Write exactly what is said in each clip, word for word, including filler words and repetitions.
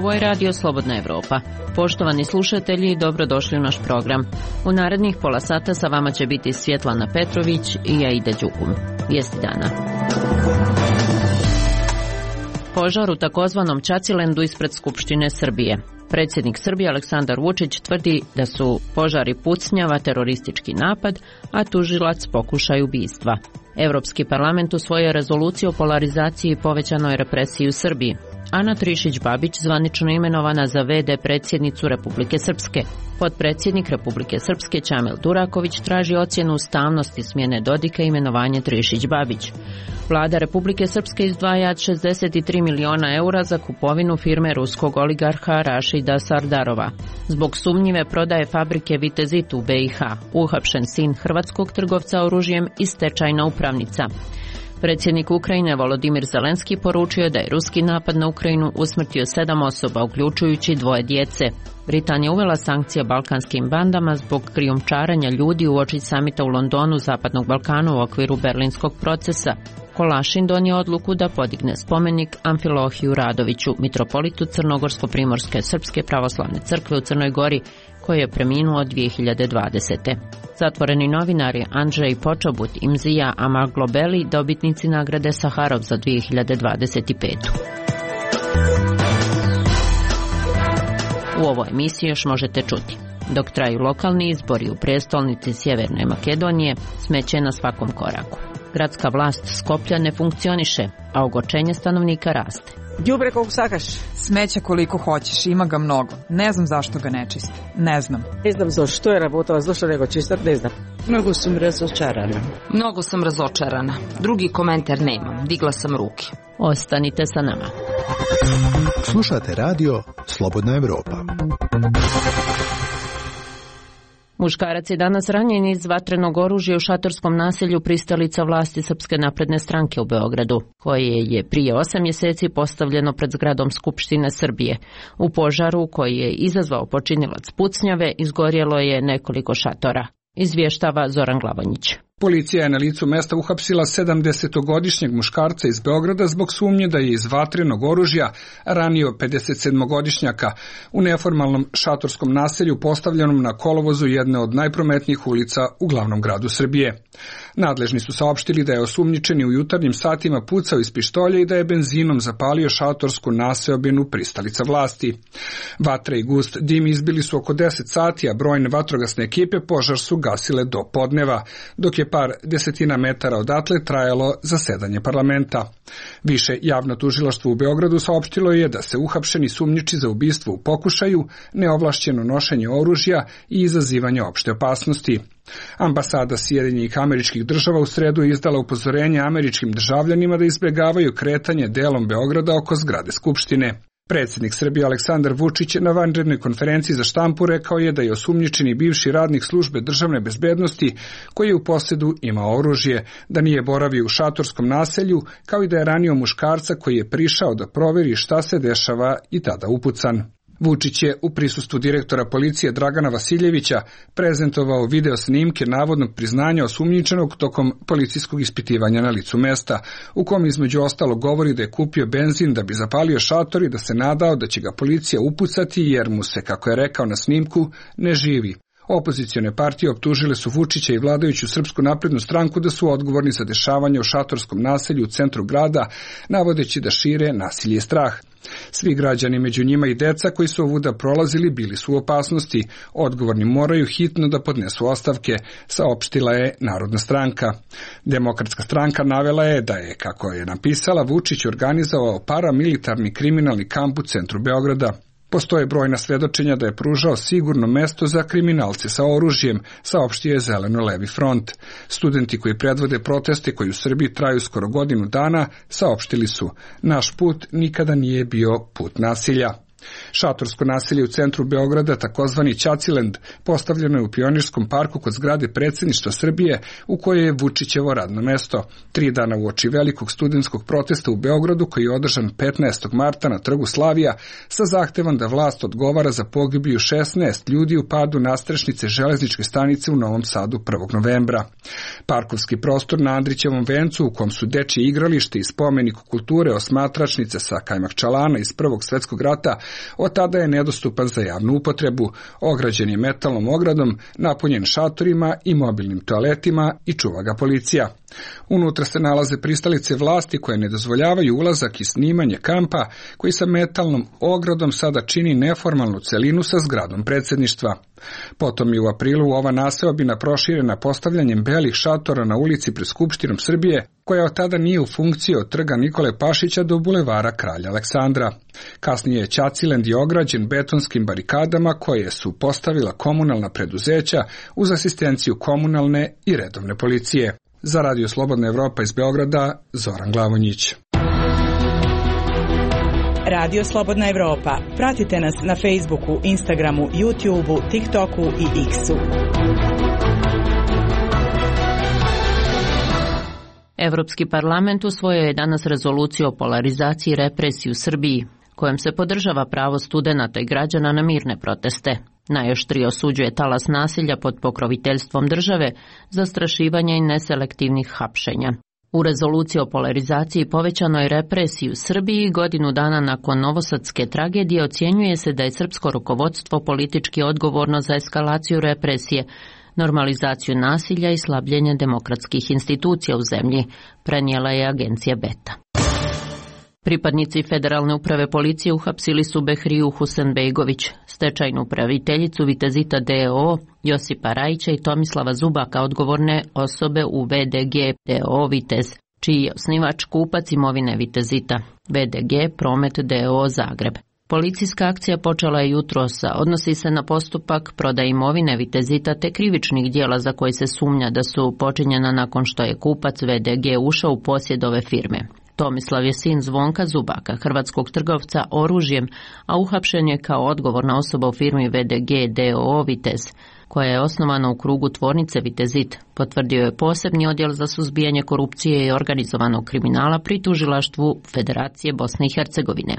Ovo je Radio Slobodna Evropa. Poštovani slušatelji, dobrodošli u naš program. U narednih pola sata sa vama će biti Svjetlana Petrović i Aida Đukum. Vijesti dana. Požar u takozvanom Čacilendu ispred Skupštine Srbije. Predsjednik Srbije Aleksandar Vučić tvrdi da su požari pucnjava teroristički napad, a tužilac pokušaj ubistva. Europski parlament usvojio rezoluciju o polarizaciji i povećanoj represiji u Srbiji. Ana Trišić-Babić zvanično imenovana za ve de predsjednicu Republike Srpske. Potpredsjednik Republike Srpske Čamil Duraković traži ocjenu ustavnosti smjene Dodika i imenovanje Trišić-Babić. Vlada Republike Srpske izdvaja šezdeset tri miliona eura za kupovinu firme ruskog oligarha Rašida Sardarova. Zbog sumnjive prodaje fabrike Vitezit u be i ha, uhapšen sin hrvatskog trgovca oružjem i stečajna upravnica. Predsjednik Ukrajine Volodimir Zelenski poručio da je ruski napad na Ukrajinu usmrtio sedam osoba, uključujući dvoje djece. Britanija uvela sankcije balkanskim bandama zbog krijumčarenja ljudi uoči samita u Londonu Zapadnog Balkana u okviru berlinskog procesa. Kolašin donio odluku da podigne spomenik Amfilohiju Radoviću, mitropolitu Crnogorsko-primorske srpske pravoslavne crkve u Crnoj Gori, koji je preminuo dvije hiljade dvadesete. Zatvoreni novinari Andrzej Počobut i Mzija Amaglobeli, dobitnici nagrade Saharov za dvije hiljade dvadeset petu. U ovoj emisiji još možete čuti. Dok traju lokalni izbori u prijestolnici Sjeverne Makedonije, smeće na svakom koraku. Gradska vlast Skoplja ne funkcioniše, a ogorčenje stanovnika raste. Đubre koliko sakaš. Smeća koliko hoćeš, ima ga mnogo. Ne znam zašto ga ne čiste. Ne znam. Ne znam zašto je работала, zašto nego čistat, ne znam. Mnogo sam razočarana. Mnogo sam razočarana. Drugi komentar nemam. Digla sam ruke. Ostanite sa nama. Slušate radio Slobodna Evropa. Muškarac je danas ranjen iz vatrenog oružja u šatorskom naselju pristalica vlasti Srpske napredne stranke u Beogradu, koje je prije osam mjeseci postavljeno pred zgradom Skupštine Srbije. U požaru koji je izazvao počinilac pucnjave izgorjelo je nekoliko šatora. Izvještava Zoran Glavonjić. Policija je na licu mesta uhapsila sedamdesetogodišnjeg muškarca iz Beograda zbog sumnje da je iz vatrenog oružja ranio pedesetsedmogodišnjaka u neformalnom šatorskom naselju postavljenom na kolovozu jedne od najprometnijih ulica u glavnom gradu Srbije. Nadležni su saopštili da je osumnjičeni u jutarnjim satima pucao iz pištolja i da je benzinom zapalio šatorsku naseobinu pristalica vlasti. Vatra i gust dim izbili su oko deset sati, a brojne vatrogasne ekipe požar su gasile do podneva, dok je par desetina metara odatle trajalo zasedanje parlamenta. Više javno tužilaštvo u Beogradu saopštilo je da se uhapšeni sumnjiči za ubistvo u pokušaju, neovlašćeno nošenje oružja i izazivanje opšte opasnosti. Ambasada Sjedinjenih Američkih Država u sredu je izdala upozorenje američkim državljanima da izbjegavaju kretanje delom Beograda oko zgrade Skupštine. Predsjednik Srbije Aleksandar Vučić na vanrednoj konferenciji za štampu rekao je da je osumnjičeni bivši radnik službe državne bezbednosti koji je u posjedu imao oružje, da nije boravio u šatorskom naselju, kao i da je ranio muškarca koji je prišao da provjeri šta se dešava i tada upucan. Vučić je u prisustvu direktora policije Dragana Vasiljevića prezentovao video snimke navodnog priznanja osumnjičenog tokom policijskog ispitivanja na licu mesta, u kom između ostalog govori da je kupio benzin da bi zapalio šator i da se nadao da će ga policija upucati jer mu se, kako je rekao na snimku, ne živi. Opozicione partije optužile su Vučića i vladajuću Srpsku naprednu stranku da su odgovorni za dešavanje u šatorskom naselju u centru grada, navodeći da šire nasilje i strah. Svi građani, među njima i deca koji su ovuda prolazili, bili su u opasnosti. Odgovorni moraju hitno da podnesu ostavke, saopštila je Narodna stranka. Demokratska stranka navela je da je, kako je napisala, Vučić organizovao paramilitarni kriminalni kamp u centru Beograda. Postoje brojna svedočenja da je pružao sigurno mesto za kriminalce sa oružjem, saopštio je Zeleno-levi front. Studenti koji predvode proteste koji u Srbiji traju skoro godinu dana saopštili su: naš put nikada nije bio put nasilja. Šatorsko naselje u centru Beograda, takozvani Čacilend, postavljeno je u Pionirskom parku kod zgrade predsjedništva Srbije, u kojoj je Vučićevo radno mesto. Tri dana uoči velikog studentskog protesta u Beogradu, koji je održan petnaestog marta na Trgu Slavija, sa zahtevom da vlast odgovara za pogibiju šesnaest ljudi u padu nastrešnice železničke stanice u Novom Sadu prvog novembra. Parkovski prostor na Andrićevom vencu, u kom su dečje igralište i spomenik kulture osmatračnice sa kajmakčalana iz Prvog svjetskog rata, Od tada je nedostupan za javnu upotrebu, ograđen je metalnom ogradom, napunjen šatorima i mobilnim toaletima i čuva ga policija. Unutra se nalaze pristalice vlasti koje ne dozvoljavaju ulazak i snimanje kampa, koji sa metalnom ogradom sada čini neformalnu celinu sa zgradom predsjedništva. Potom je u aprilu ova naseobina proširena postavljanjem belih šatora na ulici pred Skupštinom Srbije, koja od tada nije u funkciji od trga Nikole Pašića do bulevara Kralja Aleksandra. Kasnije je Ćacilend i ograđen betonskim barikadama koje su postavila komunalna preduzeća uz asistenciju komunalne i redovne policije. Za Radio Slobodna Evropa iz Beograda, Zoran Glavonjić. Radio Slobodna Evropa. Pratite nas na Facebooku, Instagramu, YouTubeu, TikToku i X-u. Evropski parlament usvojio je danas rezoluciju o polarizaciji i represiji u Srbiji, kojom se podržava pravo studenata i građana na mirne proteste. Najoštrije osuđuje talas nasilja pod pokroviteljstvom države, zastrašivanja i neselektivnih hapšenja. U rezoluciji o polarizaciji i povećanoj represiji u Srbiji godinu dana nakon novosadske tragedije ocjenjuje se da je srpsko rukovodstvo politički odgovorno za eskalaciju represije, normalizaciju nasilja i slabljenje demokratskih institucija u zemlji, prenijela je agencija Beta. Pripadnici Federalne uprave policije uhapsili su Behriju Husenbejgović, stečajnu upraviteljicu Vitezita D O O, Josipa Rajića i Tomislava Zubaka, odgovorne osobe u V D G D O O Vitez, čiji je osnivač kupac imovine Vitezita, V D G Promet D O O Zagreb. Policijska akcija počela je jutros, odnosi se na postupak prodaje imovine Vitezita te krivičnih dijela za koje se sumnja da su počinjena nakon što je kupac V D G ušao u posjed ove firme. Tomislav je sin Zvonka Zubaka, hrvatskog trgovca oružjem, a uhapšen je kao odgovorna osoba u firmi V D G D O O Vitez, koja je osnovana u krugu tvornice Vitezit, potvrdio je posebni odjel za suzbijanje korupcije i organizovanog kriminala pri tužilaštvu Federacije Bosne i Hercegovine.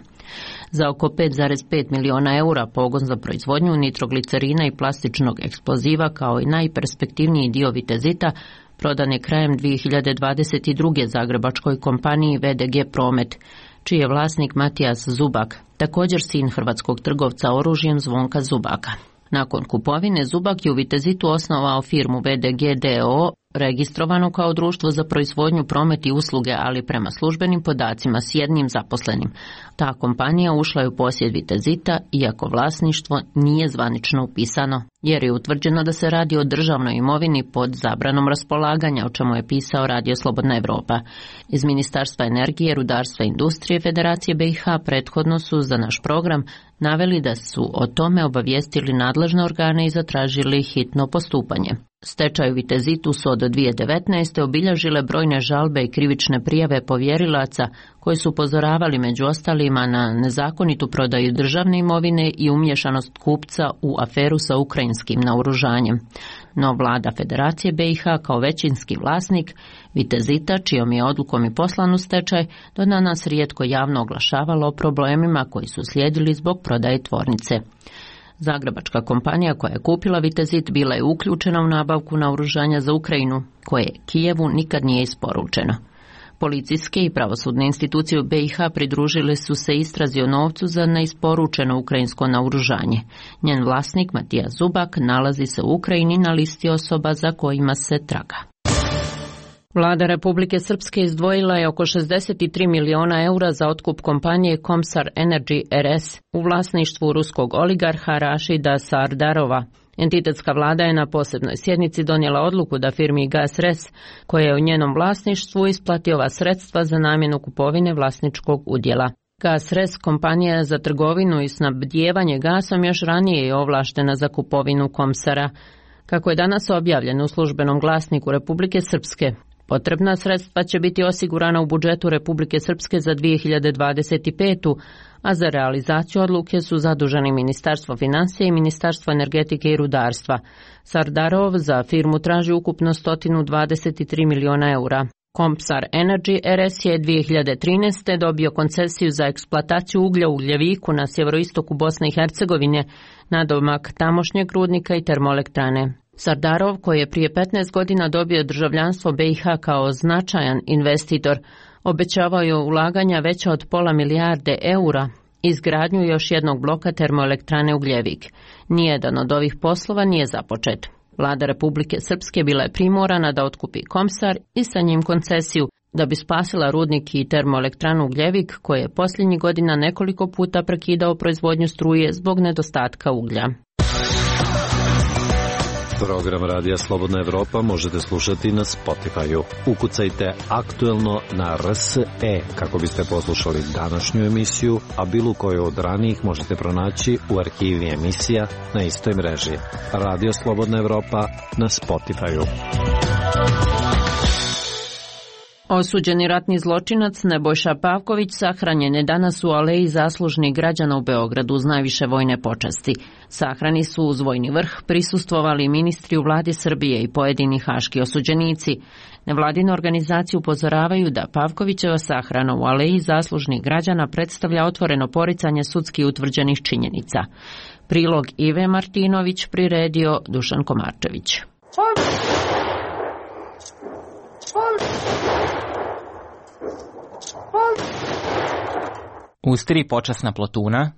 Za oko pet zarez pet miliona eura pogon za proizvodnju nitroglicerina i plastičnog eksploziva kao i najperspektivniji dio Vitezita prodan je krajem dvije hiljade dvadeset druge zagrebačkoj kompaniji V D G Promet, čiji je vlasnik Matijas Zubak, također sin hrvatskog trgovca oružjem Zvonka Zubaka. Nakon kupovine Zubak je u Vitezitu osnovao firmu V D G D O O, registrovano kao društvo za proizvodnju, promet i usluge, ali prema službenim podacima s jednim zaposlenim. Ta kompanija ušla je u posjed Vitezita, iako vlasništvo nije zvanično upisano, jer je utvrđeno da se radi o državnoj imovini pod zabranom raspolaganja, o čemu je pisao Radio Slobodna Evropa. Iz Ministarstva energije, rudarstva i industrije Federacije B i H prethodno su za naš program naveli da su o tome obavijestili nadležne organe i zatražili hitno postupanje. Stečaj u Vitezitu su od dvije hiljade devetnaeste. obilježile brojne žalbe i krivične prijave povjerilaca koji su upozoravali među ostalima na nezakonitu prodaju državne imovine i umješanost kupca u aferu sa ukrajinskim naoružanjem. No vlada Federacije B i H kao većinski vlasnik Vitezita, čijom je odlukom i poslan u stečaj, do danas rijetko javno oglašavalo o problemima koji su slijedili zbog prodaje tvornice. Zagrebačka kompanija koja je kupila Vitezit bila je uključena u nabavku naoružanja za Ukrajinu, koje Kijevu nikad nije isporučeno. Policijske i pravosudne institucije u B i H pridružile su se istrazi o novcu za neisporučeno ukrajinsko naoružanje. Njen vlasnik Matija Zubak nalazi se u Ukrajini na listi osoba za kojima se traga. Vlada Republike Srpske izdvojila je oko šezdeset tri miliona eura za otkup kompanije Komsar Energy R S u vlasništvu ruskog oligarha Rašida Sardarova. Entitetska vlada je na posebnoj sjednici donijela odluku da firmi GasRes, koja je u njenom vlasništvu, isplati ova sredstva za namjenu kupovine vlasničkog udjela. GasRes, kompanija za trgovinu i snabdijevanje gasom, još ranije je ovlaštena za kupovinu Komsara. Kako je danas objavljeno u službenom glasniku Republike Srpske, potrebna sredstva će biti osigurana u budžetu Republike Srpske za dvije hiljade dvadeset petu. a za realizaciju odluke su zaduženi Ministarstvo financija i Ministarstvo energetike i rudarstva. Sardarov za firmu traži ukupno sto dvadeset tri miliona eura. Komsar Energy R S je dvije hiljade trinaeste. dobio koncesiju za eksploataciju uglja u Ugljeviku na sjeveroistoku Bosne i Hercegovine, nadomak tamošnjeg rudnika i termoelektrane. Sardarov, koji je prije petnaest godina dobio državljanstvo B i H kao značajan investitor, obećavao je ulaganja veća od pola milijarde eura, izgradnju još jednog bloka termoelektrane Ugljevik. Nijedan od ovih poslova nije započet. Vlada Republike Srpske bila je primorana da otkupi Komsar i sa njim koncesiju da bi spasila rudnik i termoelektranu Ugljevik, koji je posljednjih godina nekoliko puta prekidao proizvodnju struje zbog nedostatka uglja. Program Radija Slobodna Evropa možete slušati na Spotify-u. Ukucajte aktuelno na R S E kako biste poslušali današnju emisiju, a bilo koju od ranijih možete pronaći u arhivi emisija na istoj mreži. Radio Slobodna Evropa na Spotify-u. Osuđeni ratni zločinac Nebojša Pavković sahranjen je danas u aleji zaslužnih građana u Beogradu uz najviše vojne počasti. Sahrani su uz vojni vrh prisustvovali ministri u vladi Srbije i pojedini haški osuđenici. Nevladine organizacije upozoravaju da Pavkovićeva sahrana u aleji zaslužnih građana predstavlja otvoreno poricanje sudski utvrđenih činjenica. Prilog Ive Martinović priredio Dušan Komarčević. Uz tri počasna plotuna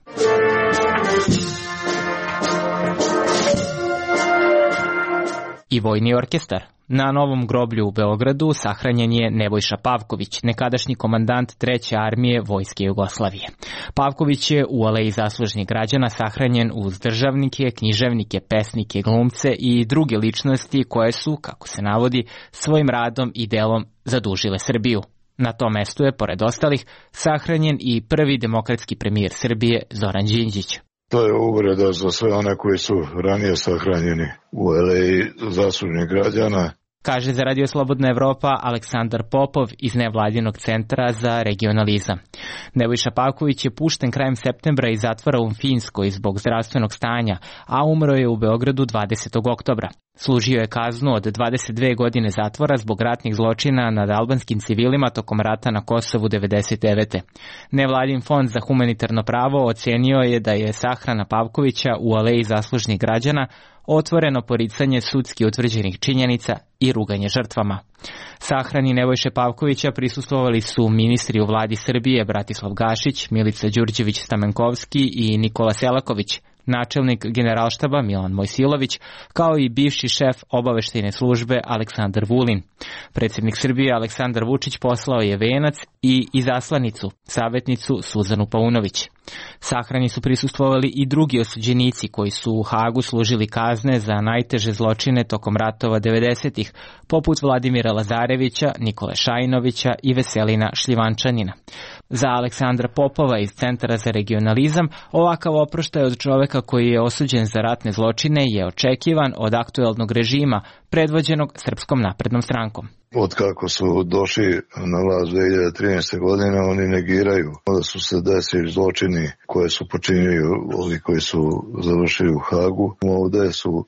i vojni orkestar. Na Novom groblju u Beogradu sahranjen je Nebojša Pavković, nekadašnji komandant treće armije Vojske Jugoslavije. Pavković je u aleji zaslužnih građana sahranjen uz državnike, književnike, pesnike, glumce i druge ličnosti koje su, kako se navodi, svojim radom i delom zadužile Srbiju. Na tom mestu je, pored ostalih, sahranjen i prvi demokratski premijer Srbije Zoran Đinđić. To je uvreda za sve one koji su ranije sahranjeni u aleji zaslužnih građana. Kaže za Radio Slobodna Evropa Aleksandar Popov iz Nevladinog centra za regionalizam. Nebojša Pavković je pušten krajem septembra iz zatvora u Finskoj zbog zdravstvenog stanja, a umro je u Beogradu dvadesetog oktobra. Služio je kaznu od dvadeset dve godine zatvora zbog ratnih zločina nad albanskim civilima tokom rata na Kosovu devedeset devete. Nevladin fond za humanitarno pravo ocenio je da je sahrana Pavkovića u aleji zaslužnih građana otvoreno poricanje sudski utvrđenih činjenica i ruganje žrtvama. Sahrani Nebojše Pavkovića prisustvovali su ministri u vladi Srbije Bratislav Gašić, Milica Đurđević-Stamenkovski i Nikola Selaković, načelnik generalštaba Milan Mojsilović, kao i bivši šef obaveštajne službe Aleksandar Vulin. Predsjednik Srbije Aleksandar Vučić poslao je venac i izaslanicu, savjetnicu Suzanu Paunović. Sahrani su prisustvovali i drugi osuđenici koji su u Hagu služili kazne za najteže zločine tokom ratova devedesetih, poput Vladimira Lazarevića, Nikole Šajinovića i Veselina Šljivančanina. Za Aleksandra Popova iz Centra za regionalizam, ovakav oproštaj od čoveka koji je osuđen za ratne zločine je očekivan od aktuelnog režima predvođenog Srpskom naprednom strankom. Od kako su došli na vlast dve hiljade trinaeste. godine, oni negiraju da su se desili zločini koje su počinili ovi koji su završili u Hagu. Ovdje su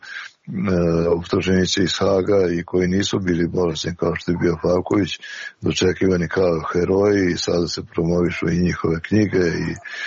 e, optuženici iz Haga i koji nisu bili bolesni kao što je bio Pavković, dočekivani kao heroji i sada se promovišu i njihove knjige i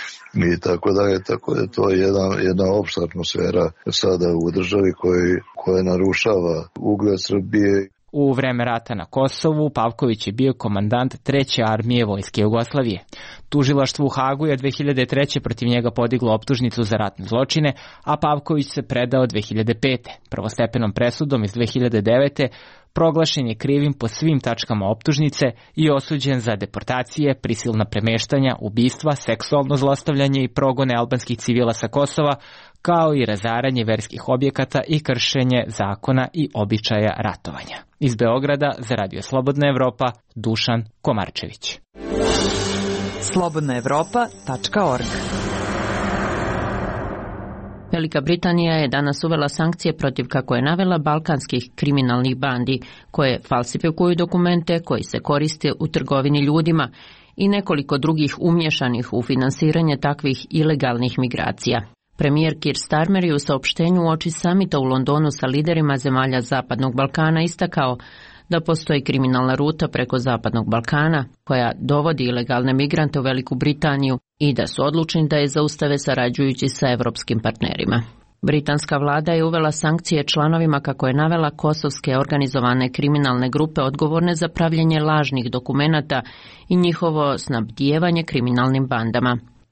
i tako dalje, tako da to je jedna, jedna opšta atmosfera sada u državi koji, koja narušava ugled Srbije. U vreme rata na Kosovu, Pavković je bio komandant treće armije Vojske Jugoslavije. Tužilaštvo u Hagu je dve hiljade treće. protiv njega podiglo optužnicu za ratne zločine, a Pavković se predao dve hiljade pete. Prvostepenom presudom iz dve hiljade devete. proglašen je krivim po svim tačkama optužnice i osuđen za deportacije, prisilna premeštanja, ubistva, seksualno zlostavljanje i progone albanskih civila sa Kosova, kao i razaranje verskih objekata i kršenje zakona i običaja ratovanja. Iz Beograda za Radio Slobodna Evropa, Dušan Komarčević. slobodna evropa tačka org. Velika Britanija je danas uvela sankcije protiv, kako je navela, balkanskih kriminalnih bandi koje falsifikuju dokumente koji se koriste u trgovini ljudima i nekoliko drugih umješanih u finansiranje takvih ilegalnih migracija. Premijer Keir Starmer je u saopštenju uoči samita u Londonu sa liderima zemalja Zapadnog Balkana istakao da postoji kriminalna ruta preko Zapadnog Balkana koja dovodi ilegalne migrante u Veliku Britaniju i da su odlučni da je zaustave sarađujući sa evropskim partnerima. Britanska vlada je uvela sankcije članovima, kako je navela, kosovske organizovane kriminalne grupe odgovorne za pravljenje lažnih dokumenata i njihovo snabdijevanje kriminalnim bandama.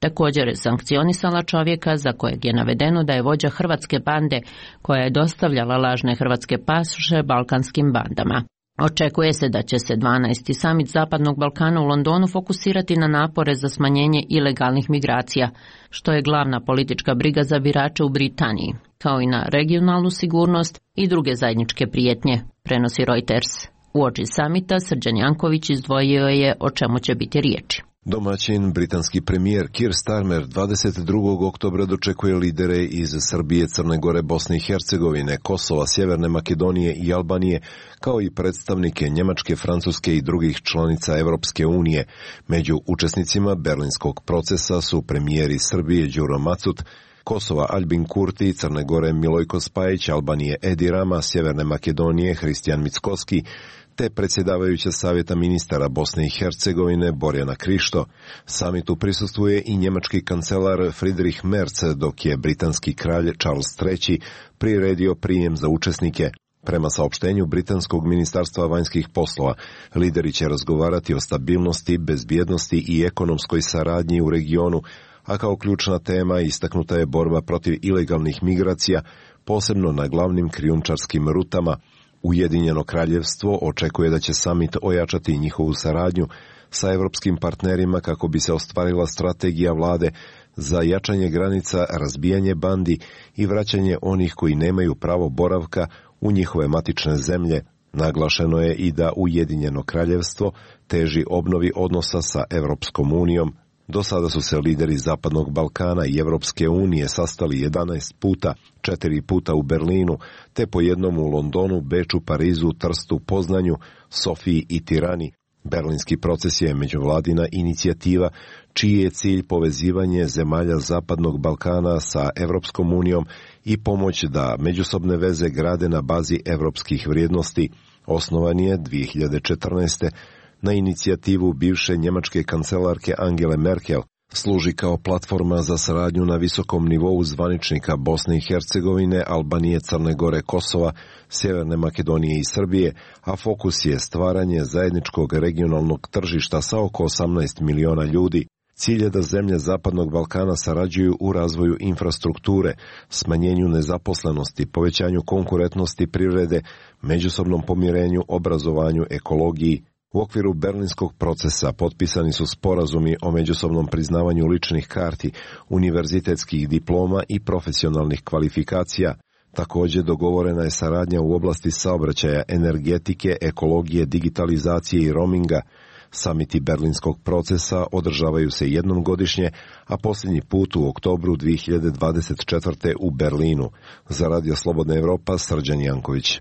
Također je sankcionisala čovjeka za kojeg je navedeno da je vođa hrvatske bande koja je dostavljala lažne hrvatske pasoše balkanskim bandama. Očekuje se da će se dvanaesti samit Zapadnog Balkana u Londonu fokusirati na napore za smanjenje ilegalnih migracija, što je glavna politička briga za birače u Britaniji, kao i na regionalnu sigurnost i druge zajedničke prijetnje, prenosi Reuters. Uoči samita Srđan Janković izdvojio je o čemu će biti riječi. Domaćin, britanski premijer Keir Starmer dvadeset drugog oktobra dočekuje lidere iz Srbije, Crne Gore, Bosne i Hercegovine, Kosova, Sjeverne Makedonije i Albanije, kao i predstavnike Njemačke, Francuske i drugih članica Evropske unije. Među učesnicima berlinskog procesa su premijeri Srbije Đuro Macut, Kosova Aljbin Kurti, Crne Gore Milojko Spajić, Albanije Edi Rama, Sjeverne Makedonije Hristijan Mickoski, te predsjedavajuća savjeta ministara Bosne i Hercegovine Borjana Krišto. Samitu prisustvuje i njemački kancelar Friedrich Merz, dok je britanski kralj Charles treći priredio prijem za učesnike. Prema saopštenju britanskog ministarstva vanjskih poslova, lideri će razgovarati o stabilnosti, bezbjednosti i ekonomskoj saradnji u regionu, a kao ključna tema istaknuta je borba protiv ilegalnih migracija, posebno na glavnim krijumčarskim rutama. Ujedinjeno kraljevstvo očekuje da će samit ojačati njihovu saradnju sa evropskim partnerima kako bi se ostvarila strategija vlade za jačanje granica, razbijanje bandi i vraćanje onih koji nemaju pravo boravka u njihove matične zemlje. Naglašeno je i da Ujedinjeno kraljevstvo teži obnovi odnosa sa Evropskom unijom. Do sada su se lideri Zapadnog Balkana i Evropske unije sastali jedanaest puta, četiri puta u Berlinu, te po jednom u Londonu, Beču, Parizu, Trstu, Poznanju, Sofiji i Tirani. Berlinski proces je međuvladina inicijativa čiji je cilj povezivanje zemalja Zapadnog Balkana sa Evropskom unijom i pomoć da međusobne veze grade na bazi evropskih vrijednosti. Osnovan je dvije hiljade četrnaeste. na inicijativu bivše njemačke kancelarke Angele Merkel. Služi kao platforma za saradnju na visokom nivou zvaničnika Bosne i Hercegovine, Albanije, Crne Gore, Kosova, Sjeverne Makedonije i Srbije, a fokus je stvaranje zajedničkog regionalnog tržišta sa oko osamnaest miliona ljudi. Cilj je da zemlje Zapadnog Balkana sarađuju u razvoju infrastrukture, smanjenju nezaposlenosti, povećanju konkurentnosti privrede, međusobnom pomirenju, obrazovanju, ekologiji. U okviru berlinskog procesa potpisani su sporazumi o međusobnom priznavanju ličnih karti, univerzitetskih diploma i profesionalnih kvalifikacija. Također dogovorena je saradnja u oblasti saobraćaja, energetike, ekologije, digitalizacije i roaminga. Samiti berlinskog procesa održavaju se jednom godišnje, a posljednji put u oktobru dvije hiljade dvadeset četvrte. u Berlinu. Za Radio Slobodna Evropa, Srđan Janković.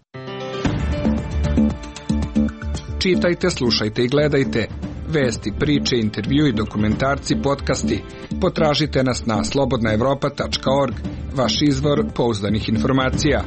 Čitajte, slušajte i gledajte vesti, priče, intervju i dokumentarci, podcasti. Potražite nas na slobodna evropa tačka org, vaš izvor pouzdanih informacija.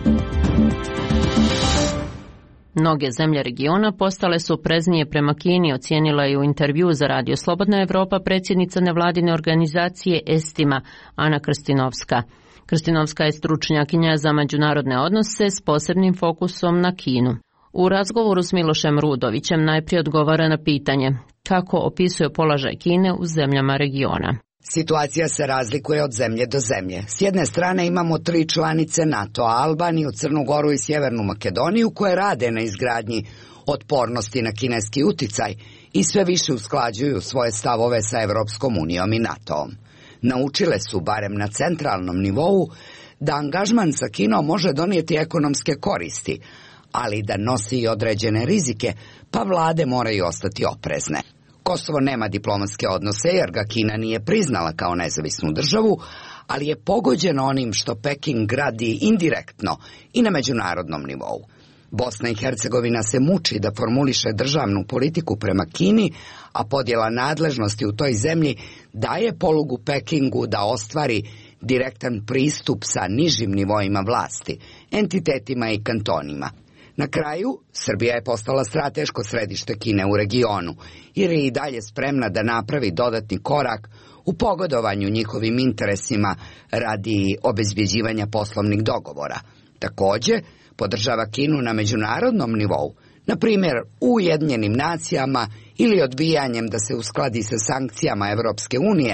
Mnoge zemlje regiona postale su opreznije prema Kini, ocijenila je u intervju za Radio Slobodna Evropa predsjednica nevladine organizacije Estima, Ana Krstinovska. Krstinovska je stručnjakinja za međunarodne odnose s posebnim fokusom na Kinu. U razgovoru s Milošem Rudovićem najprije odgovara na pitanje kako opisuje položaj Kine u zemljama regiona. Situacija se razlikuje od zemlje do zemlje. S jedne strane imamo tri članice NATO-a, Albaniju, Crnu Goru i Sjevernu Makedoniju, koje rade na izgradnji otpornosti na kineski uticaj i sve više usklađuju svoje stavove sa Evropskom unijom i NATO-om. Naučile su, barem na centralnom nivou, da angažman sa Kinom može donijeti ekonomske koristi, ali da nosi i određene rizike, pa vlade moraju ostati oprezne. Kosovo nema diplomatske odnose jer ga Kina nije priznala kao nezavisnu državu, ali je pogođeno onim što Peking gradi indirektno i na međunarodnom nivou. Bosna i Hercegovina se muči da formuliše državnu politiku prema Kini, a podjela nadležnosti u toj zemlji daje polugu Pekingu da ostvari direktan pristup sa nižim nivoima vlasti, entitetima i kantonima. Na kraju, Srbija je postala strateško središte Kine u regionu, jer je i dalje spremna da napravi dodatni korak u pogodovanju njihovim interesima radi obezbjeđivanja poslovnih dogovora. Također, podržava Kinu na međunarodnom nivou, na primjer u Ujedinjenim nacijama ili odbijanjem da se uskladi sa sankcijama Evropske unije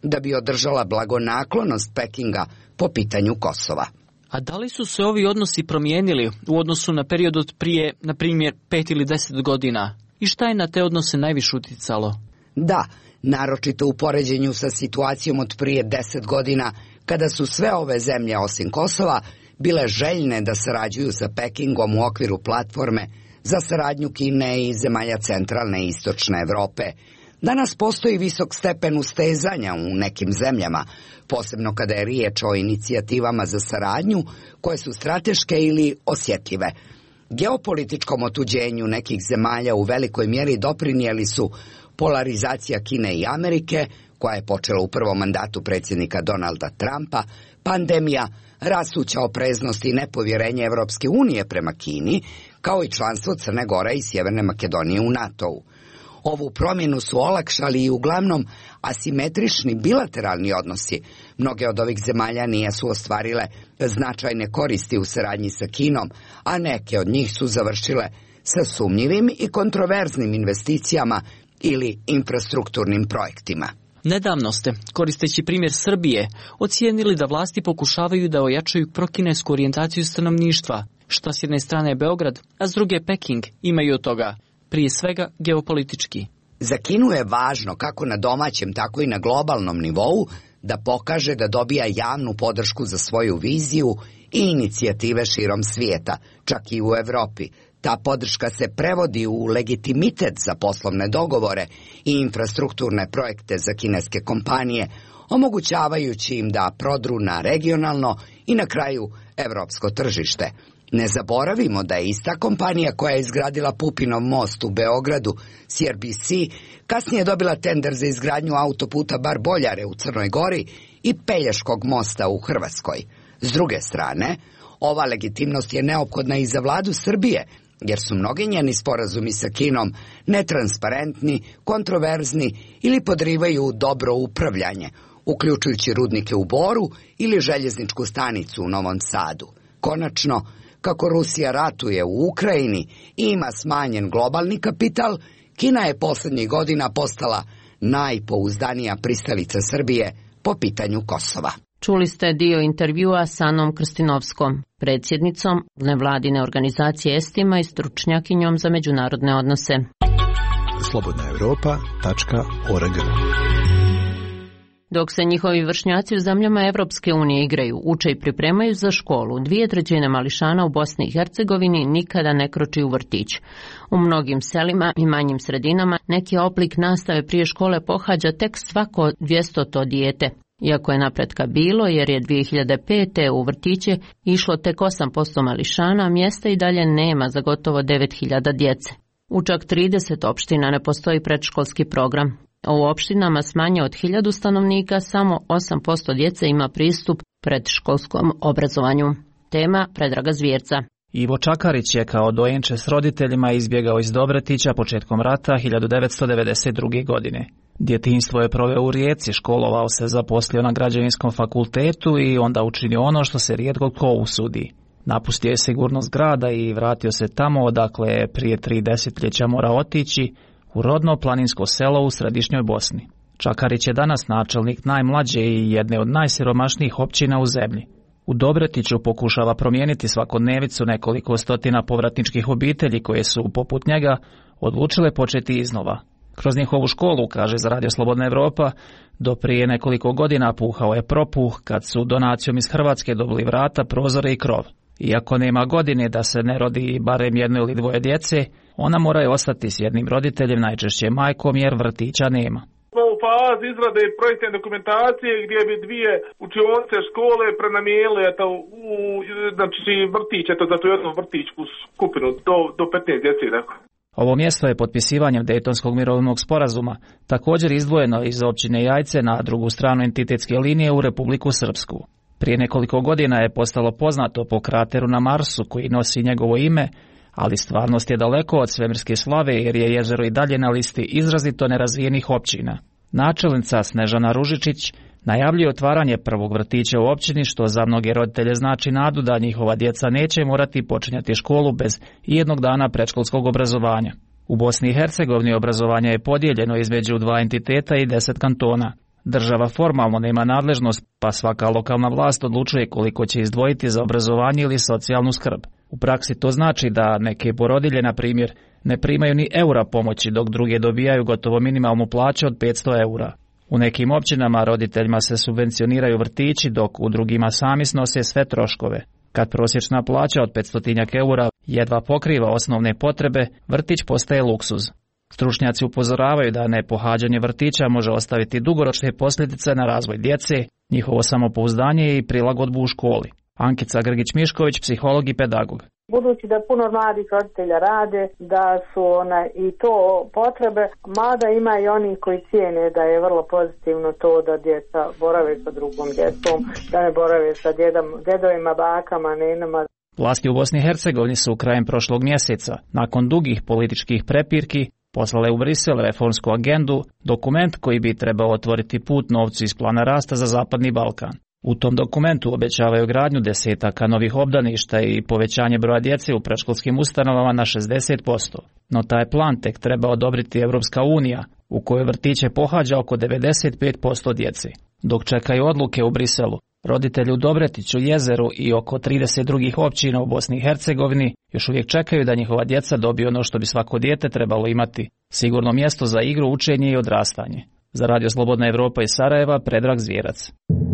da bi održala blagonaklonost Pekinga po pitanju Kosova. A da li su se ovi odnosi promijenili u odnosu na period od prije, na primjer, pet ili deset godina? I šta je na te odnose najviše uticalo? Da, naročito u poređenju sa situacijom od prije deset godina, kada su sve ove zemlje osim Kosova bile željne da sarađuju sa Pekingom u okviru platforme za saradnju Kine i zemalja centralne i istočne Evrope. Danas postoji visok stepen ustezanja u nekim zemljama, posebno kada je riječ o inicijativama za saradnju koje su strateške ili osjetljive. Geopolitičkom otuđenju nekih zemalja u velikoj mjeri doprinijeli su polarizacija Kine i Amerike, koja je počela u prvom mandatu predsjednika Donalda Trumpa, pandemija, rastuća opreznost i nepovjerenje Evropske unije prema Kini, kao i članstvo Crne Gore i Sjeverne Makedonije u NATO-u. Ovu promjenu su olakšali i uglavnom asimetrični bilateralni odnosi. Mnoge od ovih zemalja nisu ostvarile značajne koristi u saradnji sa Kinom, a neke od njih su završile sa sumnjivim i kontroverznim investicijama ili infrastrukturnim projektima. Nedavno ste, koristeći primjer Srbije, ocijenili da vlasti pokušavaju da ojačaju prokinesku orijentaciju stanovništva, što s jedne strane je Beograd, a s druge Peking imaju od toga, prije svega geopolitički. Za Kinu je važno, kako na domaćem, tako i na globalnom nivou, da pokaže da dobija javnu podršku za svoju viziju i inicijative širom svijeta, čak i u Evropi. Ta podrška se prevodi u legitimitet za poslovne dogovore i infrastrukturne projekte za kineske kompanije, omogućavajući im da prodru na regionalno i na kraju evropsko tržište. Ne zaboravimo da je ista kompanija koja je izgradila Pupinov most u Beogradu, C R B C, kasnije dobila tender za izgradnju autoputa Bar-Boljare u Crnoj Gori i Pelješkog mosta u Hrvatskoj. S druge strane, ova legitimnost je neophodna i za vladu Srbije, jer su mnogi njeni sporazumi sa Kinom netransparentni, kontroverzni ili podrivaju dobro upravljanje, uključujući rudnike u Boru ili željezničku stanicu u Novom Sadu. Konačno, kako Rusija ratuje u Ukrajini i ima smanjen globalni kapital, Kina je posljednjih godina postala najpouzdanija pristalica Srbije po pitanju Kosova. Čuli ste dio intervjua sa Anom Krstinovskom, predsjednicom nevladine organizacije Estima i stručnjakinjom za međunarodne odnose. slobodna europa tačka org. Dok se njihovi vršnjaci u zemljama Evropske unije igraju, uče i pripremaju za školu, dvije trećine mališana u Bosni i Hercegovini nikada ne kroči u vrtić. U mnogim selima i manjim sredinama neki oblik nastave prije škole pohađa tek svako dvjestoto dijete. Iako je napretka bilo, jer je dvije hiljade pete. u vrtiće išlo tek osam posto mališana, mjesta i dalje nema za gotovo devet hiljada djece. U čak trideset opština ne postoji predškolski program. U opštinama s manje od hiljadu stanovnika samo osam posto djece ima pristup predškolskom obrazovanju. Tema Predraga Zvjerca. Ivo Čakarić je kao dojenče s roditeljima izbjegao iz Dobretića početkom rata hiljadu devetsto devedeset druge. godine. Djetinjstvo je proveo u Rijeci, školovao se, zaposlio na građevinskom fakultetu i onda učinio ono što se rijetko ko usudi. Napustio je sigurnost grada i vratio se tamo odakle je prije tri desetljeća morao otići, u rodno planinsko selo u središnjoj Bosni. Čakarić je danas načelnik najmlađe i jedne od najsiromašnijih općina u zemlji. U Dobretiću pokušava promijeniti svakodnevicu nekoliko stotina povratničkih obitelji koje su, poput njega, odlučile početi iznova. Kroz njihovu školu, kaže za Radio Slobodna Evropa, do prije nekoliko godina puhao je propuh kad su donacijom iz Hrvatske dobili vrata, prozore i krov. Iako nema godine da se ne rodi barem jedno ili dvoje djece, ona mora ostati s jednim roditeljem, najčešće majkom, jer vrtića nema. U fazi izrade projektne dokumentacije gdje bi dvije učionice škole prenamijenile eto, u znači, vrtić, eto, za tu jednu vrtićku skupinu do, do petnaest djece. Dakle. Ovo mjesto je potpisivanjem Dejtonskog mirovnog sporazuma također izdvojeno iz općine Jajce na drugu stranu entitetske linije u Republiku Srpsku. Prije nekoliko godina je postalo poznato po krateru na Marsu koji nosi njegovo ime, ali stvarnost je daleko od svemirske slave jer je jezero i dalje na listi izrazito nerazvijenih općina. Načelnica Snežana Ružičić najavljuje otvaranje prvog vrtića u općini, što za mnoge roditelje znači nadu da njihova djeca neće morati počinjati školu bez jednog dana predškolskog obrazovanja. U Bosni i Hercegovini obrazovanje je podijeljeno između dva entiteta i deset kantona. Država formalno nema nadležnost, pa svaka lokalna vlast odlučuje koliko će izdvojiti za obrazovanje ili socijalnu skrb. U praksi to znači da neke porodilje, na primjer, ne primaju ni eura pomoći, dok druge dobijaju gotovo minimalnu plaću od petsto eura. U nekim općinama roditeljima se subvencioniraju vrtići, dok u drugima sami snose sve troškove. Kad prosječna plaća od petsto eura jedva pokriva osnovne potrebe, vrtić postaje luksuz. Stručnjaci upozoravaju da nepohađanje vrtića može ostaviti dugoročne posljedice na razvoj djece, njihovo samopouzdanje i prilagodbu u školi. Ankica Grgić-Mišković, psiholog i pedagog. Budući da puno mladih roditelja rade, da su ona i to potrebe, mada ima i oni koji cijene da je vrlo pozitivno to da djeca borave sa drugom djecom, da ne borave sa djedom, djedovima, bakama, nenama. Vlasti u Bosni i Hercegovini su krajem prošlog mjeseca, nakon dugih političkih prepirki, poslale u Brisel reformsku agendu, dokument koji bi trebao otvoriti put novcu iz plana rasta za Zapadni Balkan. U tom dokumentu obećavaju gradnju desetaka novih obdaništa i povećanje broja djece u predškolskim ustanovama na šezdeset posto. No taj plan tek treba odobriti Evropska unija, u kojoj vrtiće pohađa oko devedeset pet posto djece. Dok čekaju odluke u Briselu, roditelji u Dobretiću, Jezeru i oko trideset drugih općina u Bosni i Hercegovini još uvijek čekaju da njihova djeca dobiju ono što bi svako dijete trebalo imati, sigurno mjesto za igru, učenje i odrastanje. Za Radio Slobodna Evropa iz Sarajeva, Predrag Zvijerac.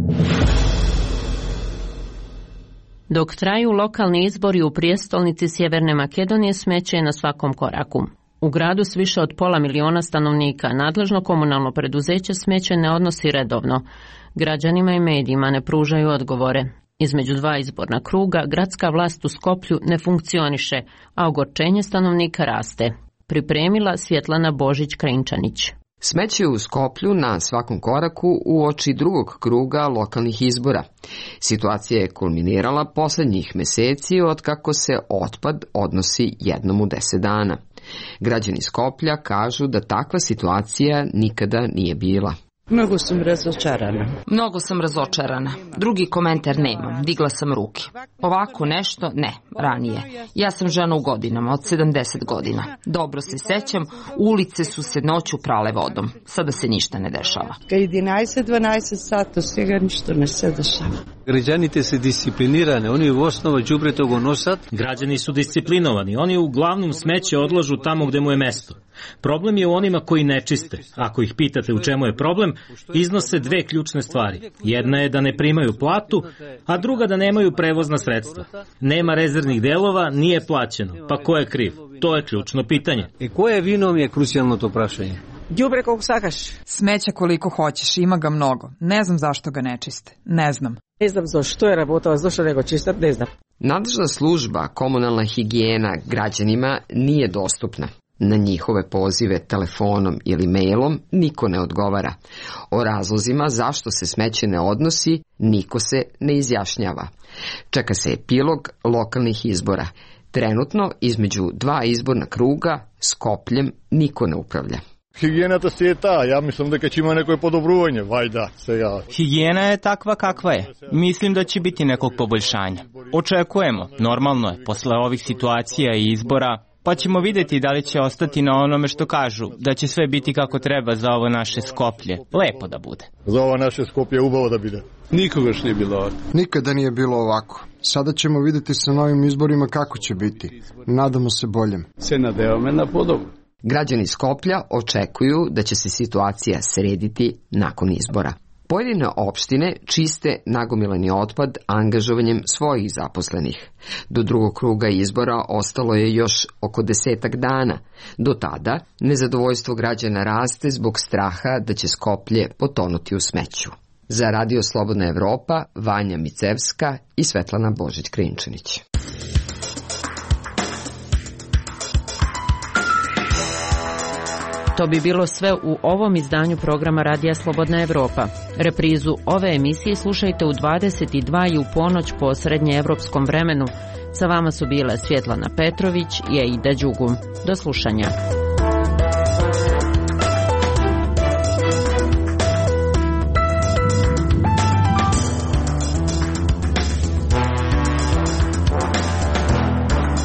Dok traju lokalni izbori u prijestolnici Sjeverne Makedonije, smeće je na svakom koraku. U gradu s više od pola miliona stanovnika nadležno komunalno preduzeće smeće ne odnosi redovno. Građanima i medijima ne pružaju odgovore. Između dva izborna kruga gradska vlast u Skoplju ne funkcioniše, a ogorčenje stanovnika raste. Pripremila Svjetlana Božić-Krinčanić. Smeće u Skoplju na svakom koraku uoči drugog kruga lokalnih izbora. Situacija je kulminirala posljednjih mjeseci od kako se otpad odnosi jednom u deset dana. Građani Skoplja kažu da takva situacija nikada nije bila. Mnogo sam razočarana. Mnogo sam razočarana. Drugi komentar nemam. Digla sam ruke. Ovako nešto, ne, ranije. Ja sam žena u godinama, od sedamdeset godina. Dobro se sećam, ulice su se noću prale vodom. Sada se ništa ne dešava. Kad jedanaest dvanaest sata, svega ništa ne se dešava. Građanite se disciplinirane, oni u osnovu đubreta go nosat. Građani su disciplinovani, oni uglavnom smeće odlažu tamo gde mu je mesto. Problem je u onima koji ne čiste. Ako ih pitate u čemu je problem, iznose dve ključne stvari. Jedna je da ne primaju platu, a druga da nemaju prevozna sredstva. Nema rezervnih delova, nije plaćeno. Pa ko je kriv? To je ključno pitanje. I ko je vinom je krucijalno to prašanje. Đubre koliko sakaš. Smeća koliko hoćeš, ima ga mnogo. Ne znam zašto ga ne čiste. Ne znam. Ne znam zašto je работала, zašto nego čistat, ne znam. Nadležna služba komunalna higijena građanima nije dostupna. Na njihove pozive telefonom ili mailom niko ne odgovara. O razlozima zašto se smeće ne odnosi, niko se ne izjašnjava. Čeka se epilog lokalnih izbora. Trenutno između dva izborna kruga Skopljem niko ne upravlja. Higijena si je ta, ja mislim da kad će ima neko podobruvanje, vajda se ja. Higijena je takva kakva je. Mislim da će biti nekog poboljšanja. Očekujemo, normalno je, posle ovih situacija i izbora, pa ćemo vidjeti da li će ostati na onome što kažu, da će sve biti kako treba za ovo naše Skoplje. Lepo da bude. Za ovo naše Skoplje ubavo da bude. Nikoga još nije bilo ovako. Nikada nije bilo ovako. Sada ćemo vidjeti sa novim izborima kako će biti. Nadamo se boljem. Se nadevame na podobu. Građani Skoplja očekuju da će se situacija srediti nakon izbora. Pojedine opštine čiste nagomilani otpad angažovanjem svojih zaposlenih. Do drugog kruga izbora ostalo je još oko desetak dana. Do tada nezadovoljstvo građana raste zbog straha da će Skoplje potonuti u smeću. Za Radio Slobodna Evropa, Vanja Micevska i Svetlana Božić-Krinčanić. To bi bilo sve u ovom izdanju programa Radija Slobodna Evropa. Reprizu ove emisije slušajte u dvadeset dva i u ponoć po srednjeevropskom vremenu. Sa vama su bile Svjetlana Petrović i Aida Đugum. Do slušanja.